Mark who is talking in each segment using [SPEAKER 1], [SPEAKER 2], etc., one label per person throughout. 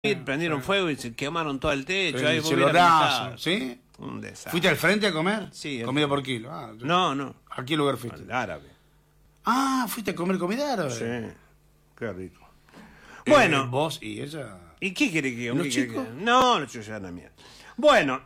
[SPEAKER 1] Prendieron fuego y se quemaron todo el techo. Ahí
[SPEAKER 2] ¿sí?
[SPEAKER 1] Un desastre.
[SPEAKER 2] ¿Fuiste al frente a comer?
[SPEAKER 1] Sí.
[SPEAKER 2] ¿Comida por kilo?
[SPEAKER 1] No.
[SPEAKER 2] ¿A qué lugar fuiste?
[SPEAKER 1] Al árabe.
[SPEAKER 2] Ah, ¿fuiste a comer comida árabe?
[SPEAKER 1] Sí, qué rico. Bueno.
[SPEAKER 2] ¿Vos y ella?
[SPEAKER 1] ¿Y qué quiere que yo?
[SPEAKER 2] ¿Los chicos?
[SPEAKER 1] No, los chicos ya no mierda. Bueno.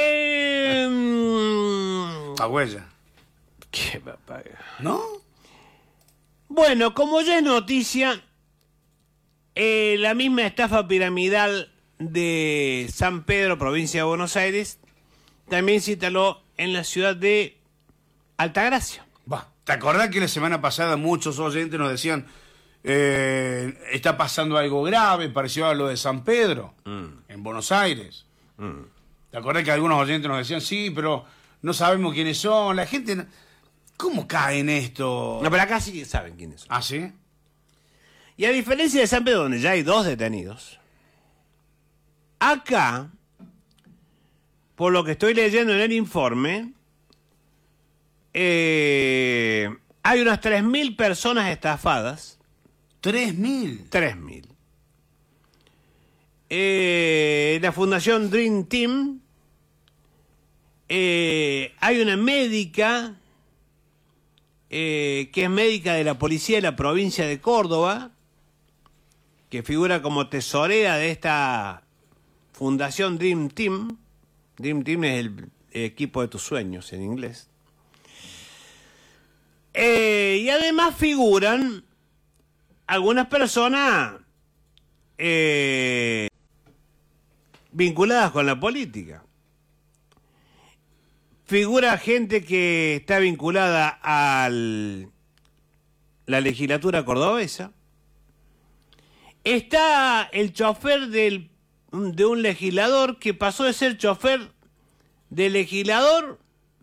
[SPEAKER 2] Pagüella.
[SPEAKER 1] ¿Qué papá?
[SPEAKER 2] ¿No?
[SPEAKER 1] Bueno, como ya es noticia, la misma estafa piramidal de San Pedro, provincia de Buenos Aires, también se instaló en la ciudad de Altagracia.
[SPEAKER 2] ¿Te acordás que la semana pasada muchos oyentes nos decían está pasando algo grave, parecido a lo de San Pedro, en Buenos Aires? ¿Te acordás que algunos oyentes nos decían, sí, pero no sabemos quiénes son? La gente, ¿cómo cae en esto?
[SPEAKER 1] No, pero acá sí saben quiénes son.
[SPEAKER 2] ¿Ah, sí?
[SPEAKER 1] Y a diferencia de San Pedro, donde ya hay 2 detenidos, acá, por lo que estoy leyendo en el informe, hay unas 3.000 personas estafadas.
[SPEAKER 2] ¿3.000?
[SPEAKER 1] 3.000. La Fundación Dream Team, hay una médica, que es médica de la policía de la provincia de Córdoba, que figura como tesorera de esta Fundación Dream Team. Dream Team es el equipo de tus sueños en inglés. Y además figuran algunas personas vinculadas con la política. Figura gente que está vinculada a la legislatura cordobesa. Está el chofer de un legislador que pasó de ser chofer de legislador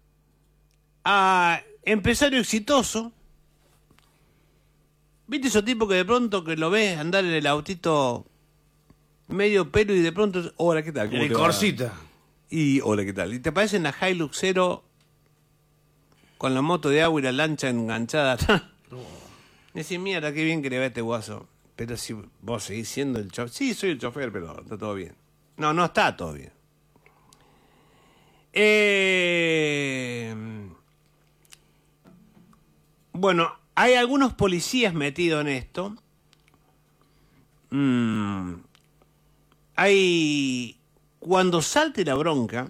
[SPEAKER 1] a empresario exitoso. ¿Viste esos tipos que de pronto que lo ves andar en el autito medio pelo y de pronto, hola, ¿qué tal?
[SPEAKER 2] En el Corsita.
[SPEAKER 1] Y hola, ¿qué tal? Y te aparece en la Hilux 0 con la moto de agua y la lancha enganchada. Decís, mierda, qué bien que le va este guaso. Pero si vos seguís siendo el chofer. Sí, soy el chofer, pero está todo bien. No, no está todo bien. Bueno, hay algunos policías metidos en esto. Cuando salte la bronca,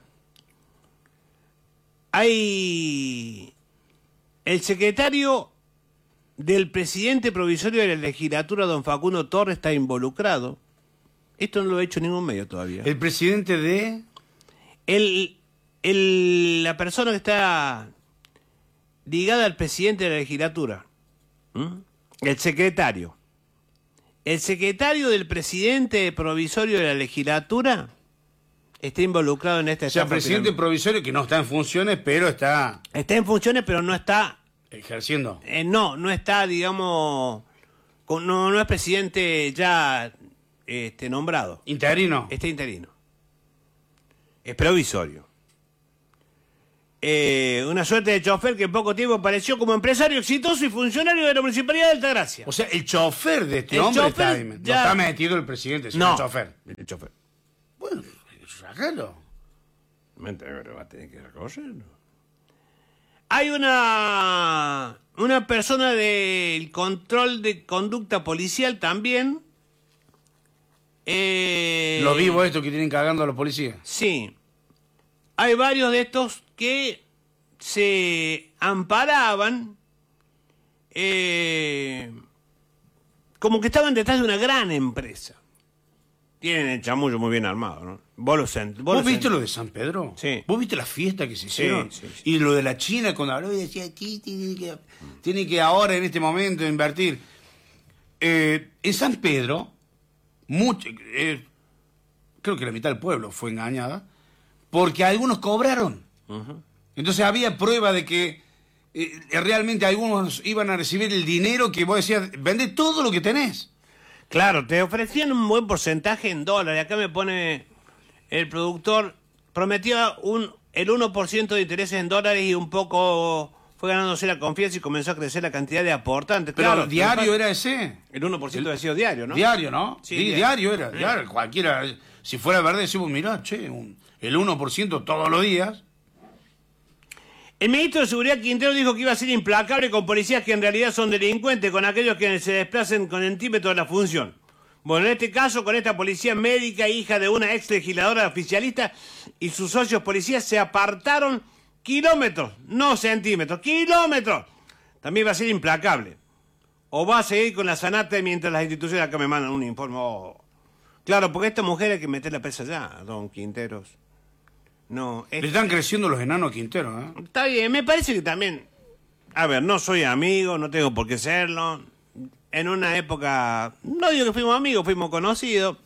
[SPEAKER 1] hay el secretario del presidente provisorio de la legislatura, don Facundo Torres, está involucrado. Esto no lo ha hecho ningún medio todavía.
[SPEAKER 2] ¿El presidente de...?
[SPEAKER 1] La persona que está ligada al presidente de la legislatura. El secretario. El secretario del presidente provisorio de la legislatura está involucrado en esta estafa.
[SPEAKER 2] O sea, presidente provisorio que no está en funciones, pero está...
[SPEAKER 1] Está en funciones, pero no está...
[SPEAKER 2] ejerciendo.
[SPEAKER 1] No está, digamos... No es presidente ya nombrado.
[SPEAKER 2] ¿Interino?
[SPEAKER 1] Está interino. Es provisorio. Una suerte de chofer que en poco tiempo apareció como empresario exitoso y funcionario de la Municipalidad de Altagracia.
[SPEAKER 2] O sea, el chofer de este hombre está, no está metido el presidente, sino el chofer.
[SPEAKER 1] El chofer.
[SPEAKER 2] Bueno, sácalo.
[SPEAKER 1] Va a tener que recogerlo. Hay una persona del control de conducta policial también.
[SPEAKER 2] Los vivos estos que tienen cagando a los policías.
[SPEAKER 1] Sí. Hay varios de estos que se amparaban como que estaban detrás de una gran empresa. Tienen el chamullo muy bien armado, ¿no? ¿Vos
[SPEAKER 2] viste lo de San Pedro?
[SPEAKER 1] Sí.
[SPEAKER 2] ¿Vos viste la fiesta que se hicieron?
[SPEAKER 1] Sí.
[SPEAKER 2] Y lo de la China cuando habló y decía, aquí tiene que ahora, en este momento, invertir. En San Pedro, creo que la mitad del pueblo fue engañada, porque algunos cobraron. Entonces había prueba de que realmente algunos iban a recibir el dinero que vos decías, vende todo lo que tenés.
[SPEAKER 1] Claro, te ofrecían un buen porcentaje en dólares. Acá me pone el productor, prometía el 1% de intereses en dólares y un poco fue ganándose la confianza y comenzó a crecer la cantidad de aportantes.
[SPEAKER 2] Pero
[SPEAKER 1] claro,
[SPEAKER 2] diario era ese.
[SPEAKER 1] El 1% había sido diario, ¿no?
[SPEAKER 2] Diario, ¿no?
[SPEAKER 1] Sí,
[SPEAKER 2] diario era. Diario, cualquiera. Si fuera verdad, decimos, mirá, che, el 1% todos los días.
[SPEAKER 1] El ministro de Seguridad Quintero dijo que iba a ser implacable con policías que en realidad son delincuentes, con aquellos que se desplacen con centímetros de la función. Bueno, en este caso, con esta policía médica, hija de una ex legisladora oficialista, y sus socios policías se apartaron kilómetros, no centímetros, kilómetros. También va a ser implacable. O va a seguir con la sanata mientras las instituciones acá me mandan un informe. Oh. Claro, porque a esta mujer hay que meterla presa ya, don Quinteros. No,
[SPEAKER 2] Le están creciendo los enanos a Quintero, ¿eh?
[SPEAKER 1] Está bien, me parece que también... A ver, no soy amigo, no tengo por qué serlo. En una época... No digo que fuimos amigos, fuimos conocidos.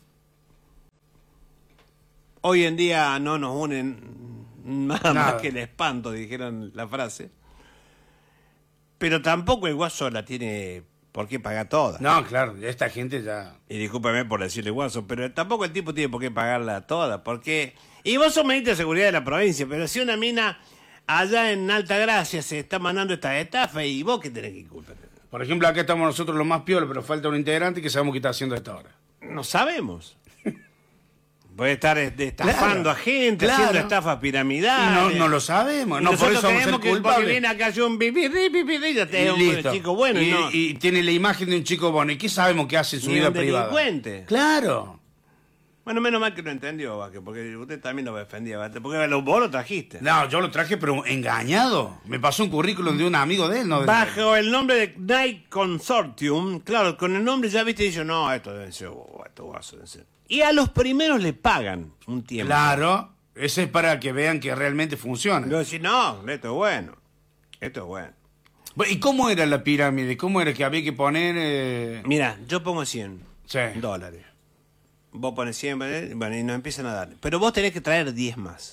[SPEAKER 1] Hoy en día no nos unen nada más que el espanto, dijeron la frase. Pero tampoco el Guaso la tiene por qué pagar toda.
[SPEAKER 2] No, claro, esta gente ya...
[SPEAKER 1] Y discúlpeme por decirle Guaso, pero tampoco el tipo tiene por qué pagarla toda, porque... Y vos sos ministro de Seguridad de la provincia, pero si una mina allá en Altagracia se está mandando esta estafa, ¿y vos qué tenés que culpar?
[SPEAKER 2] Por ejemplo, acá estamos nosotros los más piolos, pero falta un integrante que sabemos qué está haciendo a esta hora.
[SPEAKER 1] No sabemos. Puede estar estafando a gente, haciendo estafas piramidales.
[SPEAKER 2] Y no lo sabemos, no, por eso vamos a ser culpables.
[SPEAKER 1] Porque viene acá un pipi, ya te es un chico bueno.
[SPEAKER 2] Y tiene la imagen de un chico bueno. ¿Y qué sabemos que hace en su vida privada?
[SPEAKER 1] Delincuente.
[SPEAKER 2] Claro.
[SPEAKER 1] Bueno, menos mal que lo entendió, Vázquez, porque usted también lo defendía, Vázquez, porque vos lo trajiste.
[SPEAKER 2] No, yo lo traje, pero engañado. Me pasó un currículum de un amigo de él, ¿no?
[SPEAKER 1] Bajo el nombre de Night Consortium, claro, con el nombre ya viste y dice, no, esto debe ser, esto Guaso debe ser. Y a los primeros le pagan un tiempo.
[SPEAKER 2] Claro, ese es para que vean que realmente funciona.
[SPEAKER 1] Luego decís, no, esto es bueno, esto es bueno.
[SPEAKER 2] ¿Y cómo era la pirámide? ¿Cómo era que había que poner...?
[SPEAKER 1] Mira, yo pongo 100
[SPEAKER 2] sí.
[SPEAKER 1] dólares. Vos pones 100, bueno, y nos empiezan a dar. Pero vos tenés que traer 10 más.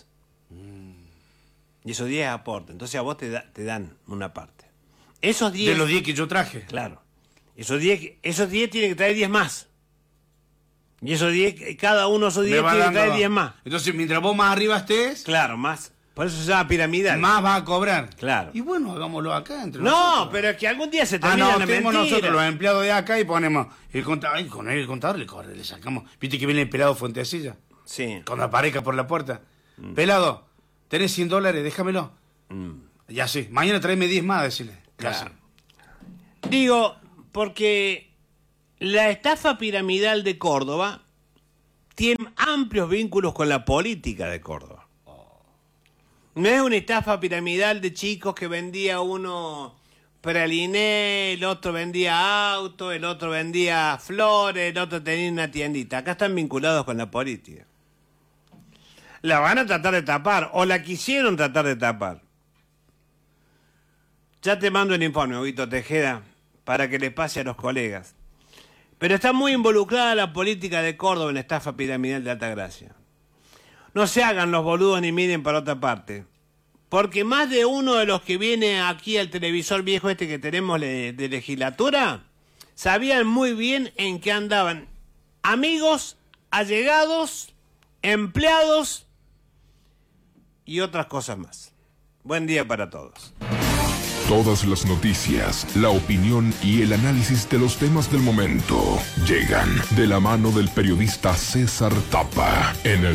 [SPEAKER 1] Y esos 10 aportan. Entonces a vos te dan una parte. Esos 10...
[SPEAKER 2] De los 10 que yo traje.
[SPEAKER 1] Claro. Esos 10 tienen que traer 10 más. Y esos 10, cada uno de esos 10 tiene que traer 10 más.
[SPEAKER 2] Entonces, mientras vos más arriba estés...
[SPEAKER 1] Claro, más. Por eso se llama piramidal.
[SPEAKER 2] Más va a cobrar.
[SPEAKER 1] Claro.
[SPEAKER 2] Y bueno, hagámoslo acá entre nosotros.
[SPEAKER 1] No, pero es que algún día se termina la mentira.
[SPEAKER 2] Nosotros los empleados de acá y ponemos el contador. Y con el contador le sacamos. ¿Viste que viene el pelado Fuentecilla?
[SPEAKER 1] Sí.
[SPEAKER 2] Cuando aparezca por la puerta. Pelado, tenés 100 dólares, déjamelo. Ya sí. Mañana tráeme 10 más, decirle.
[SPEAKER 1] Claro. Digo, porque la estafa piramidal de Córdoba tiene amplios vínculos con la política de Córdoba. No es una estafa piramidal de chicos que vendía uno praliné, el otro vendía auto, el otro vendía flores, el otro tenía una tiendita. Acá están vinculados con la política. La van a tratar de tapar, o la quisieron tratar de tapar. Ya te mando el informe, Huguito Tejeda, para que le pase a los colegas. Pero está muy involucrada la política de Córdoba en la estafa piramidal de Altagracia. No se hagan los boludos ni miren para otra parte. Porque más de uno de los que viene aquí al televisor viejo este que tenemos de legislatura, sabían muy bien en qué andaban amigos, allegados, empleados y otras cosas más. Buen día para todos.
[SPEAKER 3] Todas las noticias, la opinión y el análisis de los temas del momento llegan de la mano del periodista César Tapa en el